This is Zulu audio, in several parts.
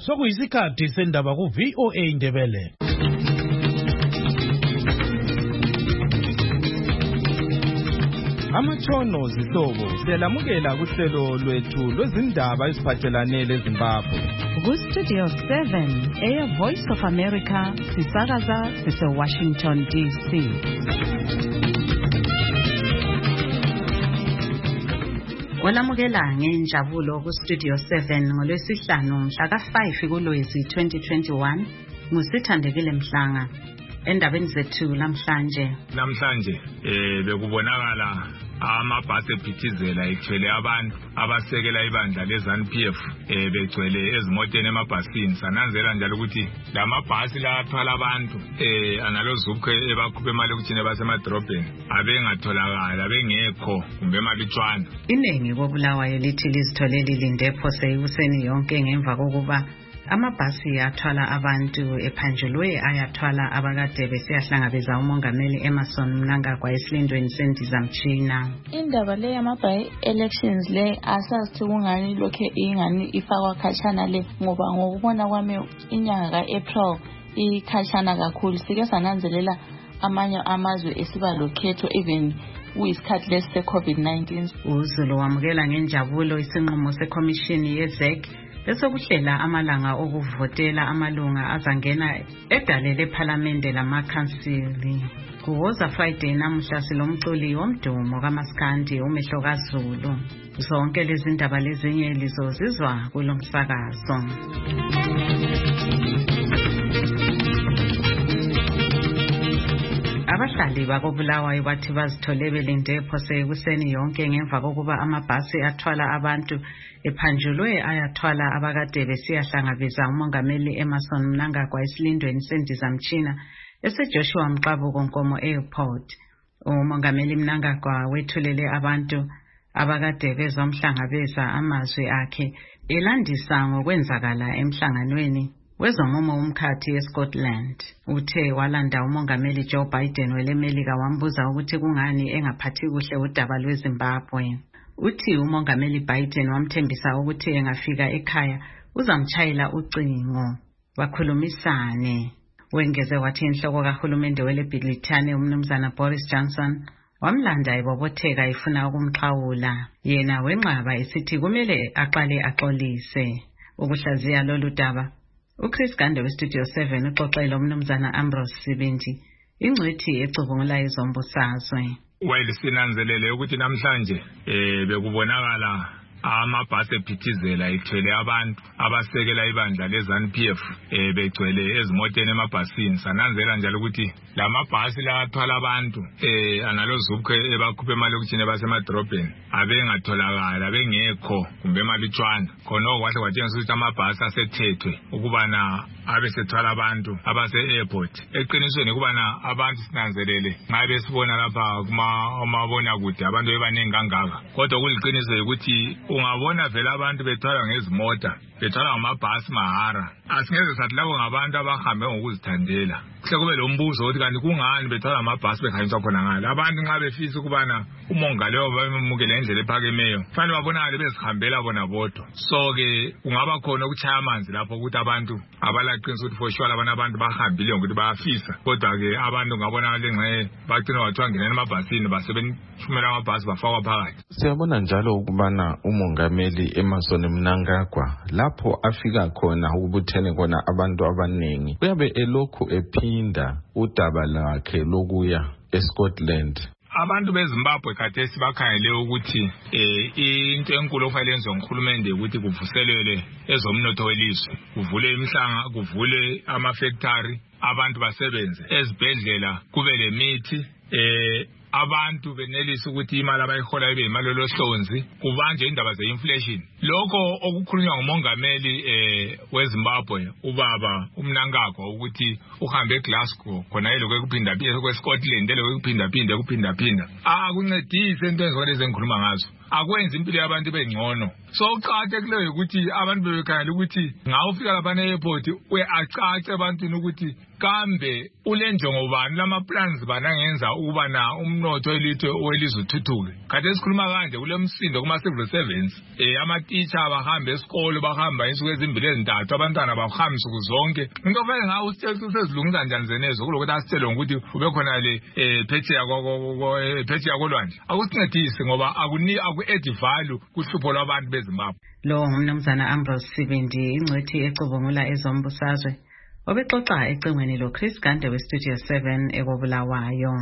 Sokuyisikhathi sendaba ku VOA Indebele. Amatshono zihlobo siyalamukela kuhlelo lwethu lwezindaba eziphathelane leZimbabwe. Ku-Studio 7 Air Voice of America sisakaza sise-Washington DC. Olamukela ngenjabulo ku-Studio 7 ngolwesihlanu mhla ka-5 kuLwezi 2021 nguSithandekile Mhlanga. Endabeni zethu namhlanje bekubonakala amabhasi ephithizela ethwele abantu abasekela ibandla leZANU-PF begcwele ezimoteni emabhasini. Sananzela njalo ukuthi lamabhasi la athwala abantu analozukhe ebakhuphe imali ukuthina basemadrobheni abengatholakala bengekho kumbe emalutshwana. Iningi koBulawayo lithi lizitholele linde phose ekuseni yonke ngemva kokuba amabhasi athwala abantu ephanjulwe ayathwala abakade besiyahlangabeza umongameli Emmerson Mnangagwa esilindweni sendizamtshina. Indaba le yama-by-elections le asazithi kungani lokhe ingani ifakwa khatshana le ngoba ngokubona kwami inyanga ka-April ikhatshana kakhulu. Sike sananzelela amanye amazwe esiba lokhetho even kuyisikhathi lesi se-COVID-19. uZulu wamukela ngenjabulo isinqumo sekhomishini yeZEC bese kuhlela amalanga okuvotela amalunga azangena edale lePhalamende lamakhansili. Kuwoza Friday namuhla silomculi womdumo kaMaskandi umehlo kaZulu. Zonke lezi ndaba lezinye lizozizwa kulomsakazo. Abahlali bakoBulawayo bathi bazithole belinde phose ekuseni yonke ngemva kokuba amabhasi athwala abantu ephanjulwe ayathwala abakade besiyahlangabeza umongameli Emmerson Mnangagwa esilindweni sendizamtshina eseJoshua Mqabuko Nkomo Airport. Umongameli Mnangagwa wethulele abantu abakade bezomhlangabeza amazwi akhe elandisa ngokwenzakala emhlanganweni wezomumo umkhathi eScotland. Uthe walanda umongameli Joe Biden welemelika wambuza ukuthi kungani engaphathi kuhle udaba lweZimbabwe. Uthi umongameli Biden wamthembisa ukuthi engafika ekhaya uzamtshayela ucingo bakhulumisane. Wengeze wathi inhloko kahulumende weleBrithani umnumzana Boris Johnson wamlanda ebobotheka efuna ukumxhawula. Yena wenqaba esithi kumele aqale axolise. Ukuhlaziya lolu daba uChris Gande weStudio 7 uxoxela umnumzana Ambrose Sibindi ingcwethi ecubungula izombusazwe. Sinanzelele ukuthi namhlanje bekubonakala amabhasi ephithizela ethwele abantu abasekela ibandla leZANU-PF begcwele ezimoteni emabhasini. Sananzela njalo ukuthi lamabhasi la athwala abantu analozukhe ebakhuphe imali ukuthina basemadrobheni abengatholakala bengekho kumbe emalutshwana. Khona kwahle kwatshengisa ukuthi amabhasi asethethwe ukubana abesethwala abantu abase-airport. Eqinisweni ukubana abantu sinanzelele nxa besibona lapha kumabona kude abantu bebanengi kangaka, kodwa kuliqiniso ukuthi ungabona vela abantu bethwala ngezimota bethwala ngamabhasi mahara. Asingeze sathi labo ngabantu abahambe ngokuzithandela. Kuhle kube lo mbuzo ukuthi kanti kungani bethwala amabhasi bekhanyiswa khona ngale. Abantu nxa befisa ukubana umongaleyo bamemukele indlela ephakemeyo fanele babonakale bezihambela bona bodwa. So ke kungaba khona ukutshaya amanzi lapho ukuthi abantu abalaqiniso ukuthi for sure abantu bahambile ukuthi bayafisa, kodwa ke abantu ngabonakale ngxe bagcina bathiwa ngenani emabhasini basebethumela amabhasi bafakwa phakathi. Siyabona njalo ukubana umongameli Emmerson Mnangagwa lapho afika khona ukubuthene khona abantu abaningi uyabe elokhu ephinda udaba lakhe lokuya eScotland. Abantu beZimbabwe khathesi bakhangele ukuthi into enkulu okufanele yenziwe nguhulumende ukuthi kuvuselele ezomnotho welizwe, kuvule imihlanga, kuvule amafactory, abantu basebenze ezibhedlela, kube lemithi, abantu benelisa ukuthi imali abayihola ibe imali lohlonzi, kubanje indaba ze-inflation. Lokho okukhulunywa ngumongameli weZimbabwe ubaba uMnangagwa ukuthi uhambe eGlasgow khona elokho ekuphinda kweScotland elokho ekuphinda kuncedise into ezona ezengikhuluma ngazo. akwenza impilo yabantu bengcono. So uqhaqhekile ukuthi abantu bebekhangela ukuthi ngawufika lapha e-airport uyacaca abantwini ukuthi kambe ulenjongo bani lama plans banangenza ukuba na umnotho elithe welizwe uthuthuke. Kade sikhuluma kanje kulemsindo kuma civil servants ama teacher bahambe esikole bahamba insuku ezimbili ezintathu abantwana bahamba insuku zonke. Into vele ngawo usezilungisa njani zenezo kulokuthi asitshele ukuthi ube khona le phetsheya kolwandle. Akusincedise ngoba aku-add value kuhlupho lwabantu beZimbabwe. Lo ngumnumzana Ambrose Sibindi ingcwethi ecubungula ezombusazwe obexoxa ecingweni lo Chris Gande we Studio 7 ekobulawayo.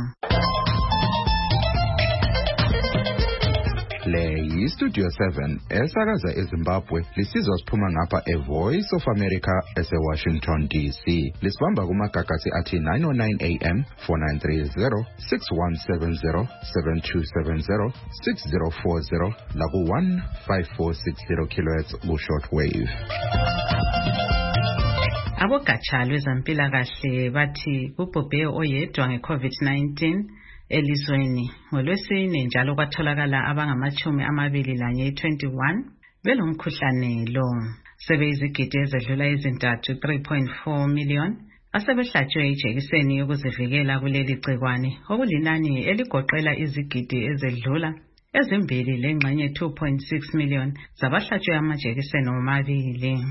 Le yi-Studio 7 esakaza eZimbabwe lisizwa siphuma ngapha eVoice of America ese-Washington DC. Lisibamba kumagagasi athi 909 AM, 4930, 6170, 7270, 6040 laku-15460 kHz ku-shortwave. Abogatsha lwezempilakahle bathi kubhubhe oyedwa nge-COVID-19 elizweni ngolwesine njalo kwatholakala abangama-21 belomkhuhlane lo. Sebeyizigidi ezedlula ezintathu 3.4 million asebehlatshwe ijekiseni yokuzivikela kuleli gcikwane okulinani eligoqela izigidi ezedlula ezimbili lengxenye 2.6 million zabahlatshwe amajekiseni omabili.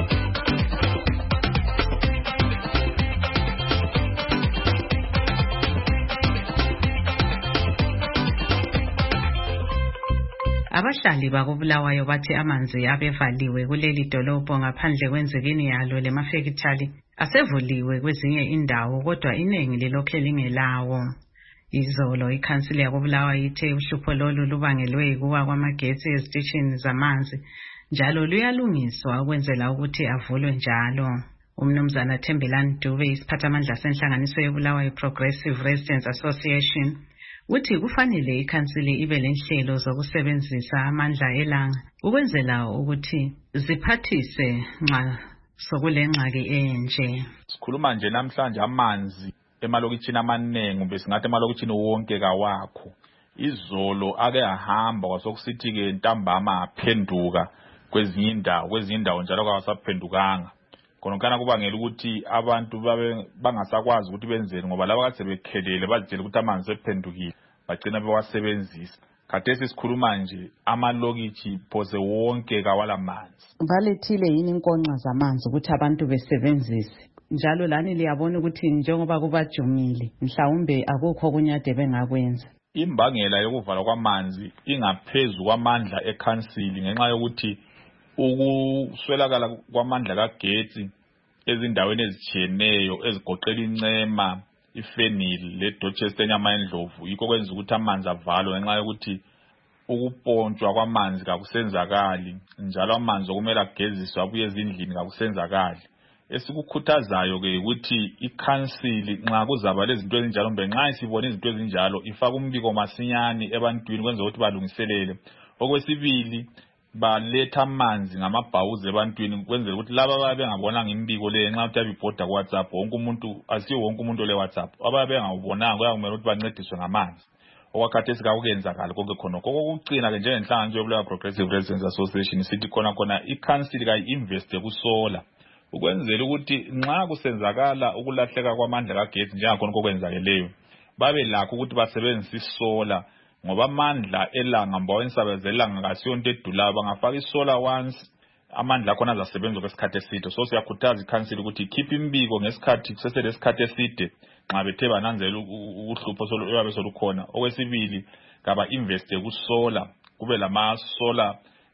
Abahlali bakobulawayo bathi amanzi abevaliwe kuleli dolobho ngaphandle kwenzikini yalo lemafekithali asevuliwe kwezinye indawo kodwa iningi lilokhe lingelawo. Izolo ikhansili yakobulawayo ithe uhlupho lolu lubangelwe kuwa kwamagetsi ezitishini zamanzi njalo luyalungiswa ukwenzela ukuthi avulwe njalo. Umnumzana Thembelani Dube isiphathamandla senhlanganiso yobulawayo Progressive Residents Association uthi kufanele ikhansili ibe lenhlelo zokusebenzisa amandla elanga ukwenzela ukuthi ziphathise nxa sokulengxaki enje. Sikhuluma nje namhlanje amanzi emalokitshini amanengi besingathi emalokitshini wonke kawakho. Izolo ake ahamba kwasokusithi ke ntambama aphenduka kwezinye indawo njalo kwasaphendukanga. Khonokana kubangela ukuthi abantu bangasakwazi ukuthi benzeni ngoba laba kade sebekhelele bazitshela ukuthi amanzi ephendukile bagcina bewasebenzisa. Khathesi sikhuluma nje amalokitshi phose wonke kawala manzi. Balethile yini inkonxa zamanzi ukuthi abantu besebenzise? Njalo lani liyabona ukuthi njengoba kubajumile mhlawumbe akukho kunyade bengakwenza. Imbangela yokuvalwa kwamanzi ingaphezulu kwamandla ekhansili ngenxa yokuthi ukuswelakala kwamandla kagetsi ezindaweni ezitshiyeneyo ezigoqela incema, ifenili leDorchester enyama endlovu yikho kwenza ukuthi amanzi avalwe ngenxa yokuthi ukupontshwa kwamanzi kakusenzakali njalo amanzi okumele ageziswe abuye ezindlini kakusenzakali. Esikukhuthazayo ke ukuthi ikhansili nxa kuzaba lezinto ezinjalo nxa isibona izinto ezinjalo ifaka umbiko masinyane ebantwini kwenza ukuthi balungiselele. Okwesibili baletha amanzi ngamabhawuzi ebantwini kwenzela ukuthi laba ababe bengabonanga imbiko le nxa uthi abibhoda ku WhatsApp wonke umuntu asiyo wonke umuntu ole WhatsApp ababe bengabonanga kuyakumele ukuthi bancediswe ngamanzi. Okwakhathesi kakuyenzakala konke khonokho. Kokucina ke njengenhlanganiso yobulawayo Progressive Residents Association sithi khona ikhansili kayi-investe kusola ukwenzela ukuthi nxa kusenzakala ukulahleka kwamandla kagetsi njengakhona kokwenzakeleyo babe lakho ukuthi basebenzise isola ngoba amandla elanga mbaweni sabezelanga kasiyonto edulayo bangafaka isola once amandla khona azasebenza kwesikhathi eside. So siyakhuthaza ikhansili ukuthi ikhiphe imbiko ngesikhathi kuseselesikhathi eside nxa bethe bananzela uhlupho soluyabe solukhona. Okwesibili kaba investe kusola kube lama solar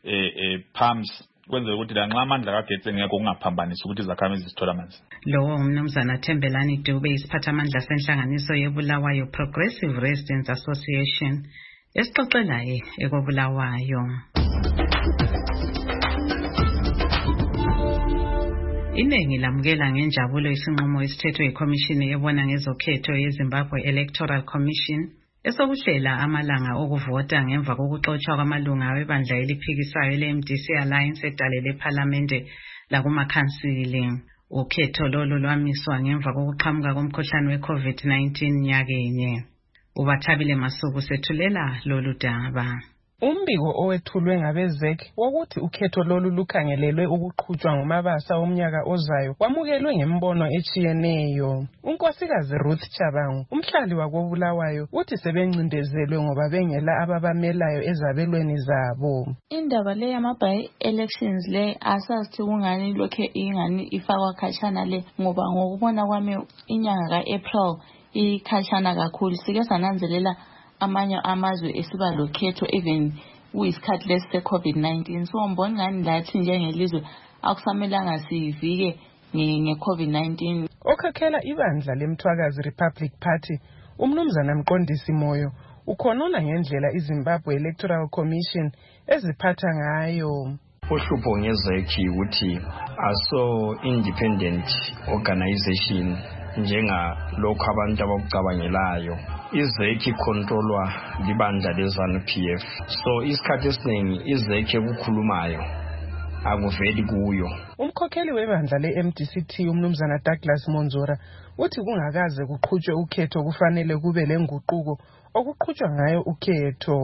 pumps kwenzela ukuthi lanxa amandla kagetsi engekho kungaphambanisi ukuthi izakhamizi zithola amanzi. Lowo umnumzana Thembelani Dube isiphathamandla senhlanganiso yobulawayo Progressive Residents Association esixoxelayo ekobulawayo. Iningi lamukela ngenjabulo isinqumo esithethwe yikhomishini ebona ngezokhetho yeZimbabwe Electoral Commission esokuhlela amalanga okuvota ngemva kokuxotshwa kwamalunga webandla eliphikisayo le-MDC Alliance edalele eParlamente lakumakhansili. Ukhetho lolu lwamiswa ngemva kokuqhamuka komkhuhlane we-COVID-19 nyakenye. Ubathabile Masuku sethulela lolu daba. Umbiko owethulwe ngabezek wokuthi ukhetho lolu lukhangelelwe ukuqhutshwa ngomabasa omnyaka ozayo wamukelwe ngembono echiyeneyo. Unkosikazi Ruth Chabangu, umhlali wakoBulawayo, uthi sebencindezelwe ngoba bengela ababamelayo ezabelweni zabo. Indaba le yama-by-elections le asazi kungani lokhe ingani ifakwa khatshana le ngoba ngokubona kwami inyanga ka-April ikhatshana kakhulu. Sike sananzelela amanye amazwe esiba lokhetho even kuyisikhathi lesi se-COVID-19. So mbona ngani lathi njengelizwe akusamelanga sivike nge-COVID-19. Okhakhela ibandla lemthwakazi Republic Party, umnumzana Mqondisi Moyo, ukhonona ngendlela iZimbabwe Electoral Commission eziphatha ngayo. Uhlupho ngezeki ukuthi aso independent organization njengalokho abantu abakucabangelayo. Izeki controlwa libandla leZANU-PF. So isikhathi esiningi izeki ekukhulumayo akuveli kuyo. Umkhokheli webandla le-MDCT umnumzana Douglas Monzora uthi kungakaze kuqhutshwe ukhetho kufanele kube lenguquko okuqhutshwa ngayo ukhetho.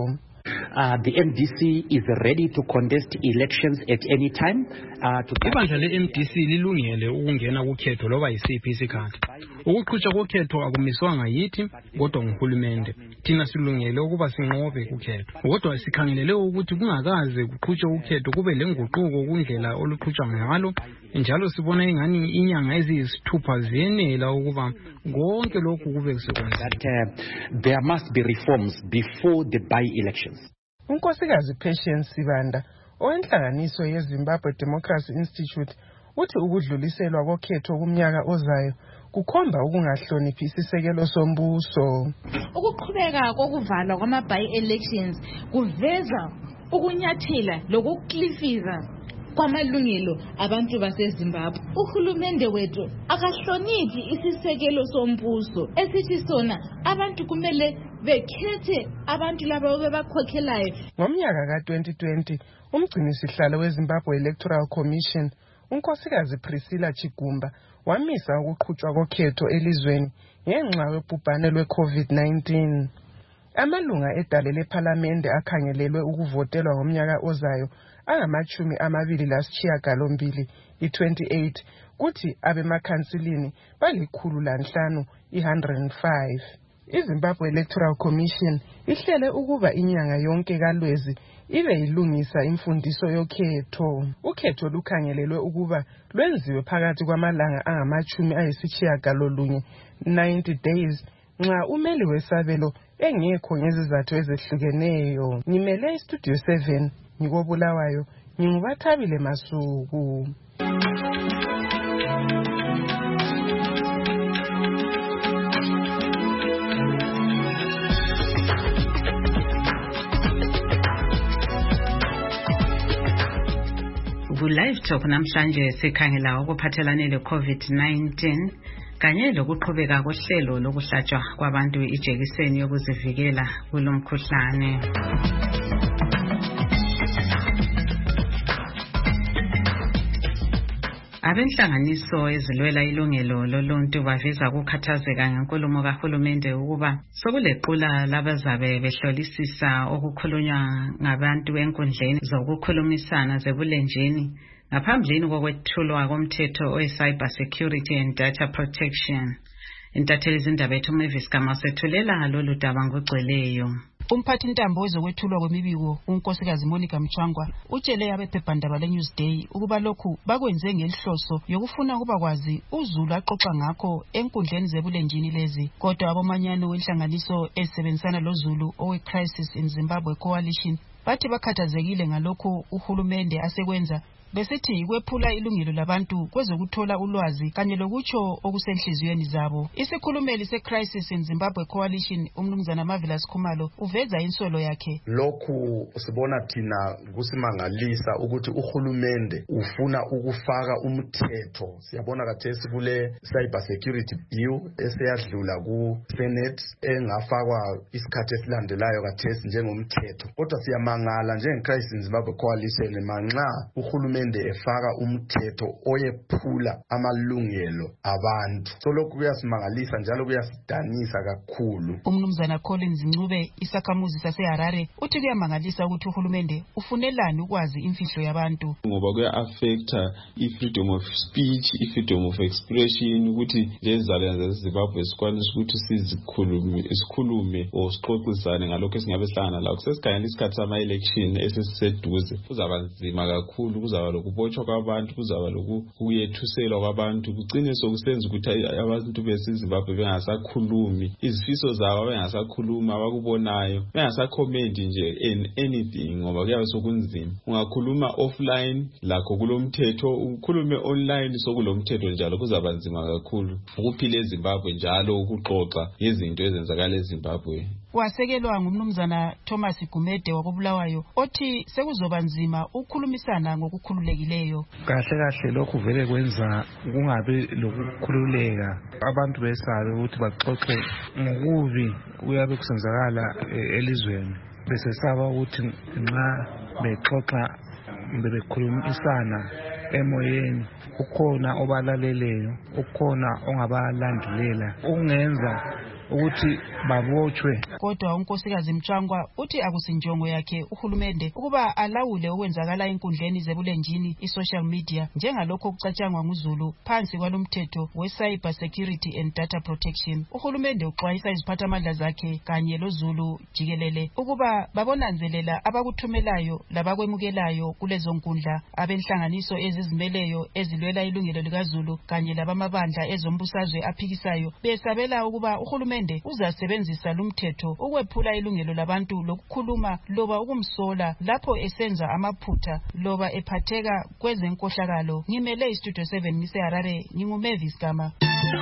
The MDC is ready to contest elections at any time. Ibandla le-MDC lilungele ukungena kukhetho loba yisiphi isikhathi. Ukuqhutshwa kokhetho akumiswanga yithi kodwa nguhulumende. Thina silungele ukuba sinqobe ukhetho. Kodwa sikhangelele ukuthi kungakaze kuqhutshwe ukhetho kube lenguquko kundlela oluqhutshwa ngalo. Njalo sibona ingani inyanga eziyisithupha ziyenela ukuba konke lokhu kube kusekwenzeka. There must be reforms before the by-elections. Unkosikazi Patience Sibanda owenhlanganiso yeZimbabwe Democracy Institute uthi ukudluliselwa kokhetho kumnyaka ozayo kukhomba ukungahloniphi isisekelo sombuso. Ukuqhubeka kokuvalwa kwama-by-elections kuveza ukunyathela lokuklifiza kwamalungelo abantu baseZimbabwe. Uhulumende wethu akahloniphi isisekelo sombuso esithi sona abantu kumele bekhethe abantu labo bebakhokhelayo. Ngomnyaka ka-2020 umgcinisihlalo weZimbabwe Electoral Commission unkosikazi Priscilla Chigumba wamisa ukuqhutshwa kokhetho elizweni ngenxa yobhubhane lwe-COVID-19. Amalunga edale lephalamende akhangelelwe ukuvotelwa ngomnyaka ozayo angamachumi 29 i-28 kuthi abemakhansilini bali105 i-105. iZimbabwe Electoral Commission ihlele ukuba inyanga yonke kaLwezi ibe ilungisa imfundiso yokhetho. Ukhetho lukhangelelwe ukuba lwenziwe phakathi kwamalanga angamachumi 90 days nxa umeli wesabelo engekho ngezizathu ezehlukeneyo. Ngimele iStudio 7 ngikoBulawayo, nginguBathabile Masuku. Live Talk namhlanje sikhangela ukuphathelane le-COVID-19 kanye lokuqhubeka kohlelo lokuhlatshwa kwabantu ijekiseni yokuzivikela kulomkhuhlane. Abenhlanganiso ezilwela ilungelo loluntu baveza ukukhathazeka ngenkulumo kahulumende ukuba sokulequla labazabe behlolisisa okukhulunywa ngabantu enkundleni zokukhulumisana zebulenjini ngaphambilini kokwethulwa komthetho we-Cyber Security and Data Protection. Intatheli zindaba ethu Mavis Gama sethulela lolu daba ngogcweleyo. Umphathi intambo wezokwethulwa kwemibiko unkosikazi Monica Mchangwa utshele abephephandaba leNewsday ukuba lokhu bakwenze ngenhloso yokufuna ukuba kwazi uZulu axoxa ngakho enkundleni zebulenjini lezi. Kodwa abomanyano wenhlanganiso esebenzisana loZulu owe-Crisis in Zimbabwe Coalition bathi bakhathazekile ngalokho uhulumende asekwenza besithi kwephula ilungelo labantu kwezokuthola ulwazi kanye lokutsho okusenhliziyweni zabo. Isikhulumeli se-Crisis in Zimbabwe Coalition umnumzana Marvelous Khumalo uveza insolo yakhe. Lokhu sibona thina kusimangalisa ukuthi uhulumende ufuna ukufaka umthetho. Siyabona kathesi kule Cyber Security Bill eseyadlula ku-Senate engafakwa isikhathi esilandelayo kathesi njengomthetho. Kodwa siyamangala njenge-Crisis in Zimbabwe Coalition manxa uhulumende uhulumende efaka umthetho oyephula amalungelo abantu. So lokhu kuyasimangalisa njalo kuyasidanisa kakhulu. Umnumzana Collins Ncube, isakhamuzi saseHarare, uthi kuyamangalisa ukuthi uhulumende ufunelani ukwazi imfihlo yabantu. Ngoba kuya-affecta i-freedom of speech, i-freedom of expression, ukuthi lezizalwane zaseZimbabwe sikwanisa ukuthi sikhulume or sixoxisane ngalokho esingabe sihlangana lakho. Sesikhangela isikhathi sama-election esesiseduze, kuzaba nzima kakhulu, kuzaba lokubotshwa kwabantu, kuzaba lokuyethuselwa kwabantu, kugcine sokusenza ukuthi abantu beseZimbabwe bengasakhulumi izifiso zabo, bengasakhuluma abakubonayo, bengasacomment nje in anything ngoba kuyabe sokunzima. Ungakhuluma offline lakho kulomthetho, ukhulume online sokulomthetho njalo, kuzaba nzima kakhulu ukuphila eZimbabwe njalo ukuxoxa ngezinto ezenzakala eZimbabwe. Wasekelwa ngumnumzana Thomas Gumede wakobulawayo othi sekuzoba nzima ukukhulumisana ngokukhululekileyo. Kahle lokhu vele kwenza kungabe lokukhululeka, abantu besabe ukuthi baxoxe ngokubi kuyabe kusenzakala elizweni, besesaba ukuthi nxa bexoxa bekhulumisana emoyeni ukhona obalaleleyo, ukhona ongabalandelela ungenza ukuthi babotshwe. Kodwa unkosikazi Mchangwa uthi akusinjongo yakhe uhulumende ukuba alawule okwenzakala enkundleni zebulenjini i-social media njengalokho okucatshangwa nguZulu phansi kwalomthetho we-Cyber Security and Data Protection. Uhulumende uxwayisa iziphathamandla zakhe kanye loZulu jikelele ukuba babonanzelela abakuthumelayo labakwemukelayo kulezo nkundla, abenhlanganiso ezizimeleyo ezilwela ilungelo likaZulu kanye labamabandla ezombusazwe aphikisayo besabela ukuba uhulumende uzasebenzisa lumthetho ukwephula ilungelo labantu lokukhuluma loba ukumsola lapho esenza amaphutha loba ephatheka kwezenkohlakalo. Ngimele iStudio 7 ngiseHarare, nginguMavis Gama.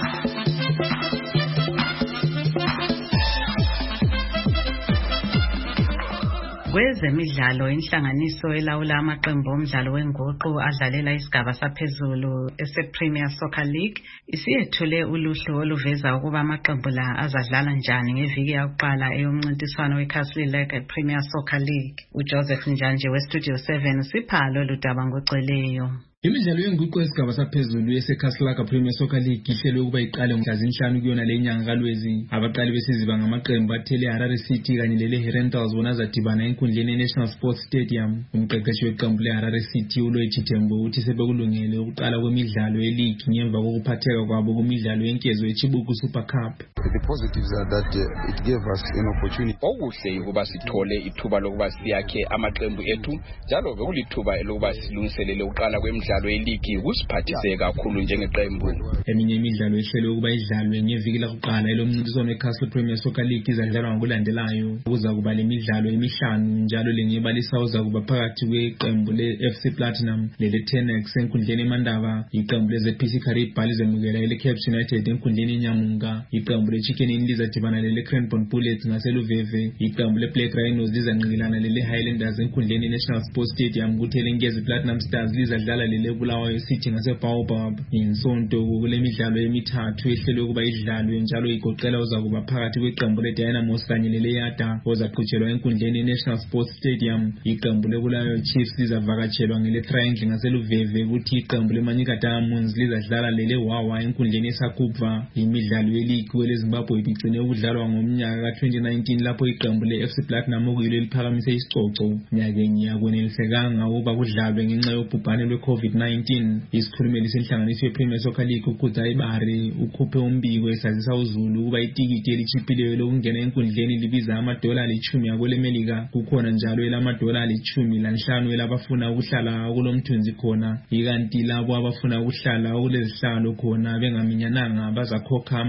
Kwezemidlalo, inhlanganiso elawula amaqembu omdlalo wenguqu adlalela isigaba saphezulu ese-Premier Soccer League isiyethule uluhlu oluveza ukuba amaqembu la azadlala njani ngeviki yokuqala eyomncintiswano weCastle League Premier Soccer League. UJoseph Njanje weStudio 7 usipha lolu daba ngoceleyo. Imidlalo yenguqu yesigaba saphezulu yeseCastle Premier Soccer League ihlelwe ukuba iqale mhla zinhlanu kuyona le nyanga kaLwezi. Abaqali besiziba ngamaqembu athele Harare City kanye leHerentals bona zadibana enkundleni yeNational Sports Stadium. Umqeqeshi weqembu leHarare City uLoyithi Tembo uthi sebekulungele ukuqala kwemidlalo yeligi ngemva kokuphatheka kwabo kumidlalo yenkezo yeChibuku Super Cup. The positives are that it gave us an opportunity. Okuhle ukuba sithole ithuba lokuba siyakhe amaqembu ethu njalo bekulithuba lokuba silungiselele ukuqala kwemidlalo eligi kusiphathise kakhulu njengeqembu. Eminye imidlalo ehlelwe ukuba idlalwe ngeviki lokuqala elomncintiswano weCastle Premier Soccer League izadlalwa ngokulandelayo. Kuza kuba lemidlalo emihlanu njalo lenyebalisa uza kuba phakathi kweqembu leFC Platinum leleTenex enkundleni eMandaba, iqembu leZPC Karibha lizemukela leCaps United enkundleni eNyamunga, iqembu leChicken Inn lizadibana leCranbourne Bullets ngaseluveve, iqembu leBlack Rhinos lizanqikilana leHighlanders enkundleni eNational Sports Stadium, kuthi leNgezi Platinum Stars lizadlala leBulawayo City ngaseBaobab. Insonto kule midlalo emithathu ehlelwe ukuba idlalwe njalo igoqela uzakuba phakathi kweqembu leDynamos kanye leLeyada ozaqhutshelwa enkundleni eNational Sports Stadium, iqembu leBulawayo Chiefs lizavakatshelwa ngeleTriangle ngaseluveve, kuthi iqembu leManyika Diamonds lizadlala leWawa enkundleni eSakubva. Imidlalo yeligi kweleZimbabwe igcine ukudlalwa ngomnyaka ka-2019 lapho iqembu leFC Platinum okuyilo eliphakamise isicoco nyakeni yakwenelisekanga ukuba kudlalwe ngenxa yobhubhane lwe-COVID-19. Isikhulumeli senhlanganiso yePremier Soccer League uKhudzai Bare ukhuphe umbiko esazisa uZulu ukuba itikiti elichiphileyo lokungena enkundleni libiza $10 yakwelemelika. Kukhona njalo $15 elabafuna ukuhlala kulomthunzi khona, ikanti labo abafuna ukuhlala kulezihlalo khona bengaminyananga bazakhokha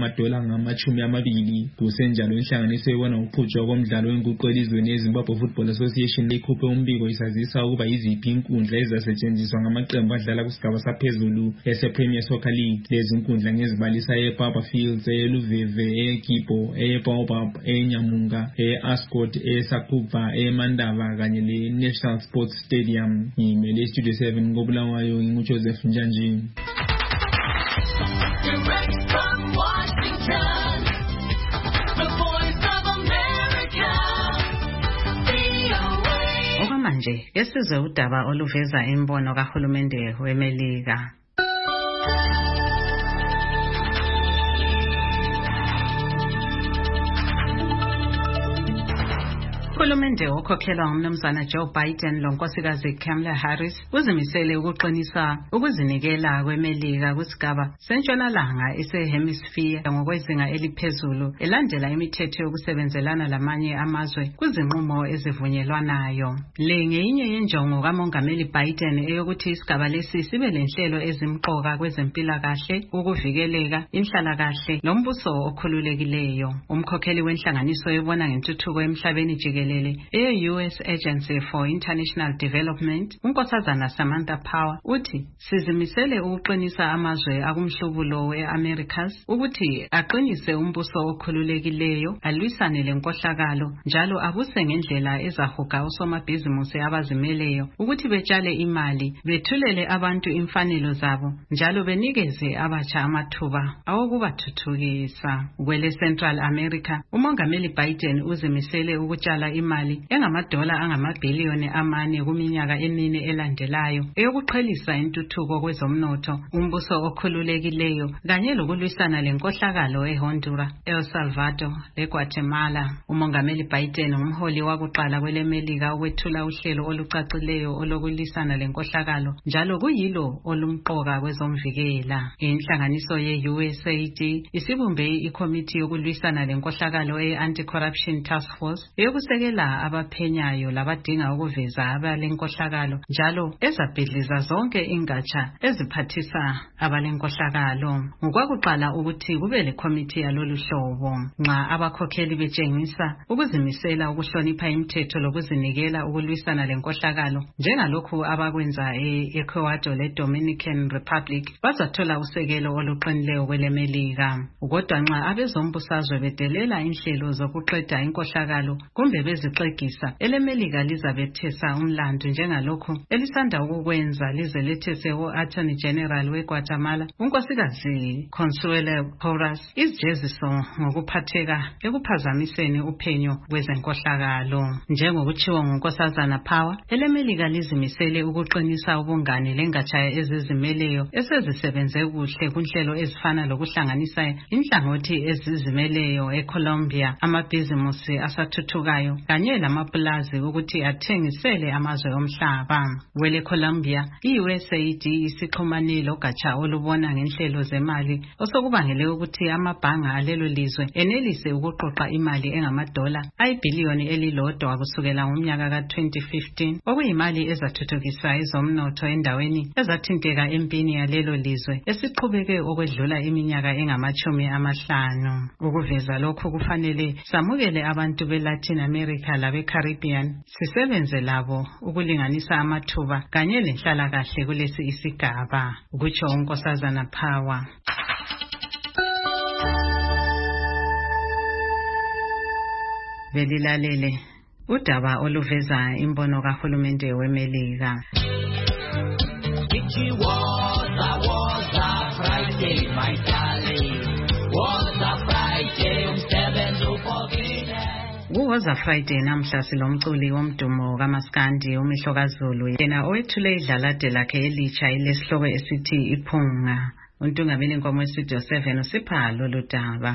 $20. Kusenjalo inhlanganiso ebona ukuqhutshwa komdlalo wenguqu elizweni yeZimbabwe Football Association ikhuphe umbiko isazisa ukuba yiziphi inkundla ezasetshenziswa ngamaqembu adlala kusigaba saphezulu ese-Premier Soccer League. Lezi nkundla ngezibalisa ePapa Fields, eLuveve, eGibo, eBaobab, eNyamunga, eAscot, eSakubva, eMandava kanye leNational Sports Stadium. Ngimele iStudio 7 ngobulawayo nginguJoseph Njanje. manje esizwe udaba oluveza imbono kahulumende weMelika. Uhulumende okhokhelwa ngumnumzana Joe Biden lonkosikazi Kamala Harris uzimisele ukuqinisa ukuzinikela kweMelika kusigaba sentshonalanga ese-hemisphere ngokwezinga eliphezulu elandela imithetho yokusebenzelana lamanye amazwe kuzinqumo ezivunyelwanayo. Le ngeyinye yenjongo kaMongameli Biden eyokuthi isigaba lesi sibe lenhlelo ezimqoka kwezempilakahle, ukuvikeleka, inhlalakahle nombuso okhululekileyo. Umkhokheli wenhlanganiso ebona ngentuthuko emhlabeni jikelele e-US Agency for International Development, unkosazana Samantha Power, uthi sizimisele ukuqinisa amazwe akumhlubulo we-Americas ukuthi aqinise umbuso okhululekileyo, alwisane lenkohlakalo njalo abuse ngendlela ezahuga osomabhizimusi abazimeleyo ukuthi betshale imali, bethulele abantu imfanelo zabo njalo benikeze abatsha amathuba awokubathuthukisa. Kwele Central America, uMongameli Biden uzimisele ukutshala imali engamadola angamabhiliyoni 4 kuminyaka 4 elandelayo eyokuqhelisa intuthuko kwezomnotho, umbuso okhululekileyo kanye lokulwisana lenkohlakalo eHonduras, El Salvador leGuatemala. UMongameli Biden umholi wakuqala kweleMelika ukwethula uhlelo olucacileyo olokulwisana lenkohlakalo njalo kuyilo olumqoka kwezomvikela. Inhlanganiso ye-USAID isibumbe ikomiti yokulwisana lenkohlakalo e-Anti-Corruption Task Force eyokusekela abaphenyayo labadinga ukuveza abalenkohlakalo njalo ezabhidliza zonke ingatsha eziphathisa abalenkohlakalo. Ngokwakuqala ukuthi kube lekomiti yalolu hlobo nxa abakhokheli betshengisa ukuzimisela ukuhlonipha imithetho lokuzinikela ukulwisana lenkohlakalo njengalokhu abakwenza e-Ecuador le-Dominican Republic, bazathola usekelo oluqinileyo kweleMelika. Kodwa nxa abezombusazwe bedelela inhlelo zokuqeda inkohlakalo kumbe bezixegisa, eleMelika lizabethesa umlandu njengalokhu elisanda ukukwenza lize lethese u-Attorney General weGuatemala unkosikazi Consuelo Porras izijeziso ngokuphatheka ekuphazamiseni uphenyo kwezenkohlakalo. Njengokutshiwo ngunkosazana Power, eleMelika lizimisele ukuqinisa ubungane lengatsha ezizimeleyo esezisebenze kuhle kunhlelo ezifana lokuhlanganisa inhlangothi ezizimeleyo eColombia, amabhizimusi asathuthukayo kanye lamapulazi ukuthi athengisele amazwe omhlaba. Kwele Colombia, i-USAID isixhumanile logatsha olubona ngenhlelo zemali osokubangele ukuthi amabhanga alelo lizwe enelise ukuqoqa imali engamadola ayibhiliyoni elilodwa kusukela ngomnyaka ka-2015 okuyimali ezathuthukisa ezomnotho endaweni ezathinteka empini yalelo lizwe esiqhubeke okwedlula iminyaka engama-50. Ukuveza lokhu kufanele samukele abantu be-Latin America labe-Caribbean, sisebenze labo ukulinganisa amathuba kanye lenhlalakahle kulesi isigaba, kutsho unkosazana Power. Belilalele udaba oluveza imbono kahulumende weMelika. Friday, my darling. Was a Friday, umsebenzi upokile. Kuwoza Friday namhla silomculi womdumo kaMaskandi uMihlokaZulu, yena owethule idlalade lakhe elitsha ilesihloko esithi Iphunga. Untungameli Nkomo weStudio 7 usipha lolu daba.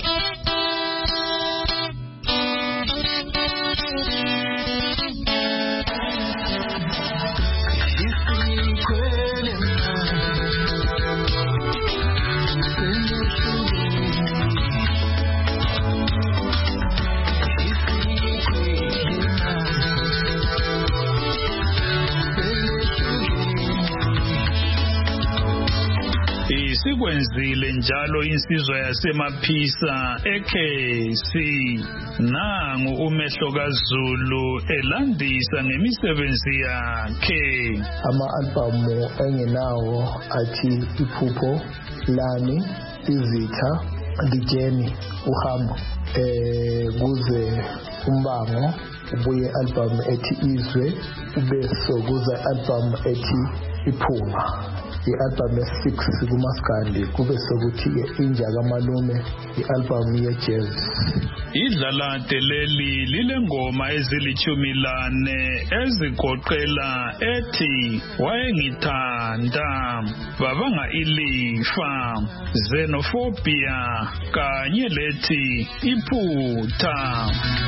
Sikwenzile njalo insizwa yasemaphisa eKC nangu uMehlokaZulu elandisa ngemisebenzi yakhe. Ama-albamu engenawo athi Iphupho Lami, Izitha, Lijeni, Uhambo, kuze Umbango, ubuye album ethi Izwe, ube sokuza album ethi Iphunga. i-album ye-6 kumaskandi kube sokuthi-ke inja kamalume i-album ye-jazz. Idlalade leli lilengoma ezilithumilane ezigoqela ethi wayengithanda, babanga ilifa, xenophobia kanye lethi iphutha.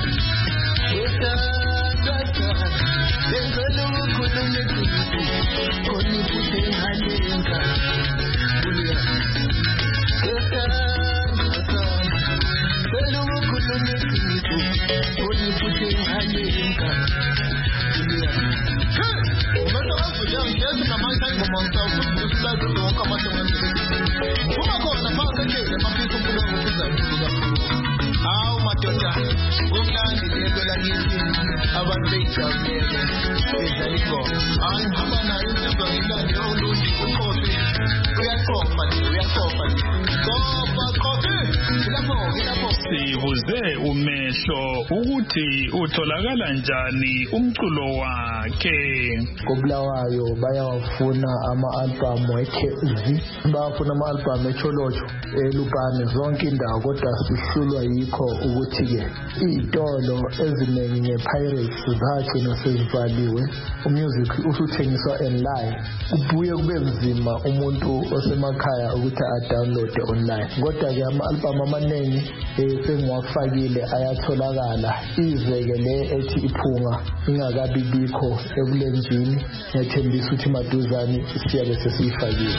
Sibuze umehlo ukuthi utholakala njani umculo wakhe. Kobulawayo bayawafuna ama-album we-KZ, bayafuna ama-album echolotsho, eLupane, zonke indawo, kodwa sihlulwa yikho ukuthi-ke iy'tolo eziningi nge-pirates zagcina sezivaliwe, umusic usuthengiswa online, kubuye kube nzima umuntu osemakhaya ukuthi a-download online. Kodwa-ke ama-album amaningi sengiwafakile ayatholakala. Izeke le ethi iphunga ingakabi bikho ebulenjini, ngiyathembisa ukuthi maduzane siyabe sesiyifakile.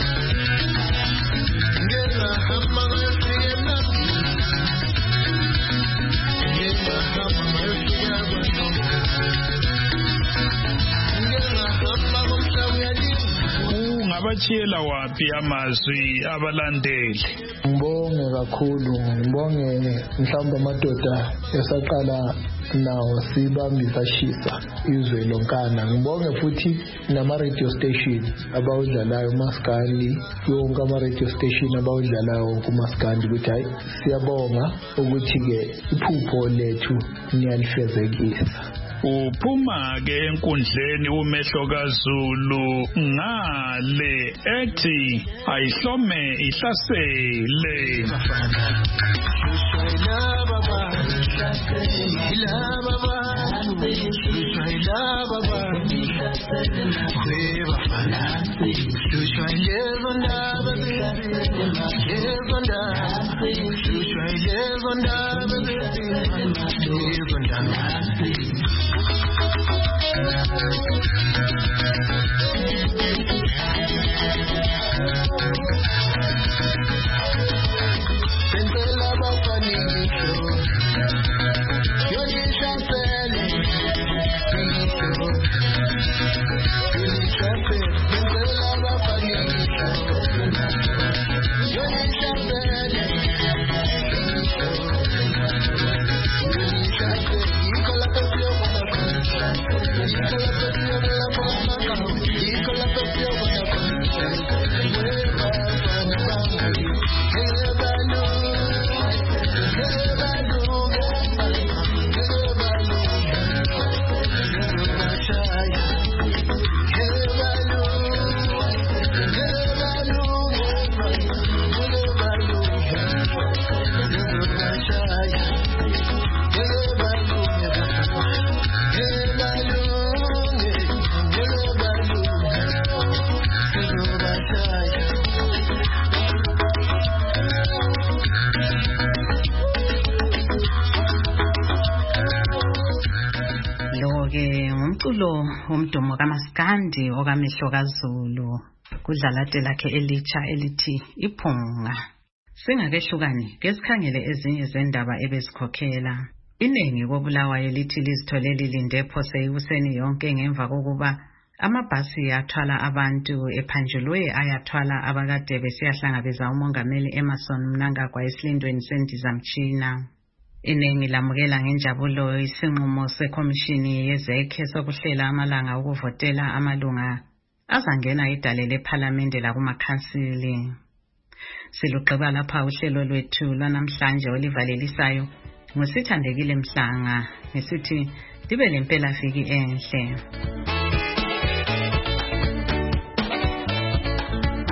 Ungabachiyela waphi amazwi abalandeli? Ngibonge kakhulu, ngibonge mhlawumbe amadoda esaqala nawo sibambisa shisa izwe lonkana. Ngibonge futhi nama-radio station abawudlalayo umaskandi, yonke ama-radio station abawudlalayo kumaskandi, ukuthi hayi siyabonga ukuthi-ke iphupho lethu niyalifezekisa. Uphuma-ke enkundleni umehlo kaZulu ngale ethi ayihlome ihlasele. Umculo womdumo kaMaskandi okamehlo kaZulu kudlalade lakhe elitsha elithi iphunga. Singakehlukani ngesikhangele ezinye zendaba ebezikhokhela. Iningi kobulawayo lithi lizithole lilinde phose ikuseni yonke ngemva kokuba amabhasi athwala abantu ephanjulwe ayathwala abakade besiyahlangabeza umongameli Emmerson Mnangagwa esilindweni sendizamtshina. Iningi lamukela ngenjabulo isinqumo sekhomishini yezekhe sokuhlela amalanga ukuvotela amalunga azangena idale lePhalamende lakumakhansili. Silugqiba lapha uhlelo lwethu lwanamhlanje olivalelisayo ngosithandekile Mhlanga ngesithi libe lempela viki enhle.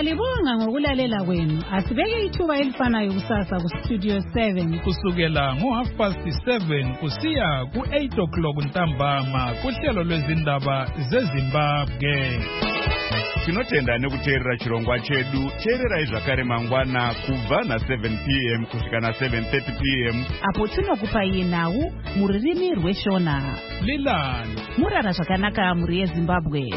Siyalibonga ngokulalela kwenu. Asibeke ithuba elifanayo kusasa ku Studio 7 kusukela ngo7:30 kusiya ku8 ntambama kuhlelo lwezindaba zeZimbabwe. Tinotenda nekuteerera chirongwa chedu. Teererai zvakare mangwana kubva na7 p.m. kusvika na7:30 p.m. apo tinokupai nhau muririmi rweshona. Lilani murara zvakanaka muri yeZimbabwe.